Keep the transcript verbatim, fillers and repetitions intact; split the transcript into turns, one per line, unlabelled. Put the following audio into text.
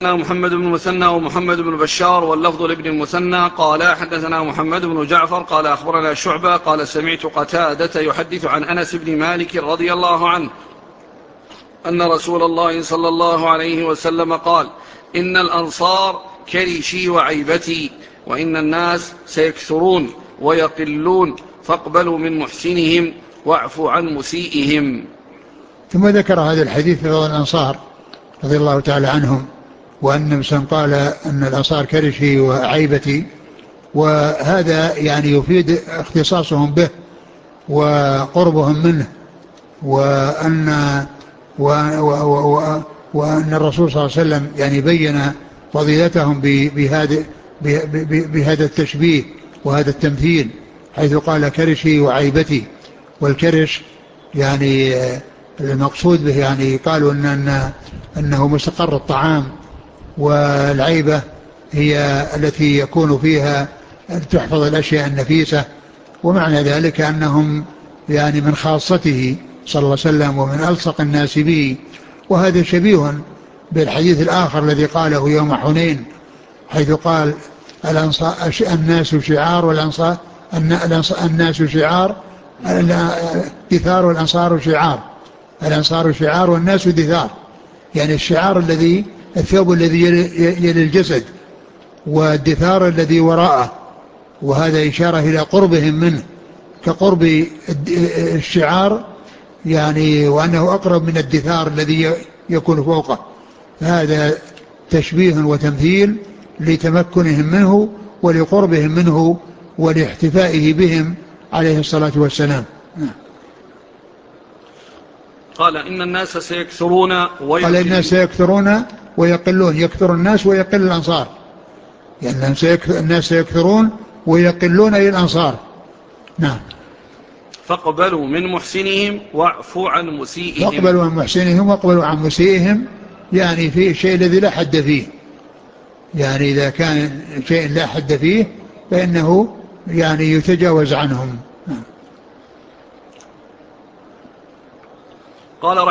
محمد بن المثنى ومحمد بن بشار واللفظ لابن المثنى قال حدثنا محمد بن جعفر قال أخبرنا شعبة قال سمعت قتادة يحدث عن أنس بن مالك رضي الله عنه أن رسول الله صلى الله عليه وسلم قال إن الأنصار كرشي وعيبتي وإن الناس سيكثرون ويقلون فاقبلوا من محسنهم واعفوا عن مسيئهم.
ثم ذكر هذا الحديث في الأنصار رضي الله تعالى عنهم، وأن مسلم قال أن الأنصار كرشي وعيبتي، وهذا يعني يفيد اختصاصهم به وقربهم منه، وأن وأن الرسول صلى الله عليه وسلم يعني بين فضيلتهم بهذا بهذا التشبيه وهذا التمثيل، حيث قال كرشي وعيبتي. والكرش يعني المقصود به يعني قالوا إن أن أنه مستقر الطعام، والعيبة هي التي يكون فيها تحفظ الأشياء النفيسة، ومعنى ذلك أنهم يعني من خاصته صلى الله عليه وسلم ومن ألصق الناس به. وهذا شبيه بالحديث الآخر الذي قاله يوم حنين، حيث قال الناس شعار والأنصار الناس شعار دثار والأنصار شعار، الأنصار شعار والناس دثار، يعني الشعار الذي الثوب الذي يلي الجسد، والدثار الذي وراءه، وهذا إشارة إلى قربهم منه كقرب الشعار يعني، وأنه أقرب من الدثار الذي يكون فوقه. هذا تشبيه وتمثيل لتمكنهم منه ولقربهم منه ولاحتفائه بهم عليه الصلاة والسلام.
قال إن الناس سيكثرون ويقلون.
قال الناس سيكثرون ويقلون، يكثر الناس ويقل الأنصار، يعني الناس سيكثرون ويقلون إلى الأنصار. نعم.
فاقبلوا من محسنهم واعفوا عن مسيئهم.
فاقبلوا من محسنهم واقبلوا عن مسيئهم، يعني في شيء الذي لا حد فيه، يعني إذا كان شيء لا حد فيه فإنه يعني يتجاوز عنهم.
قال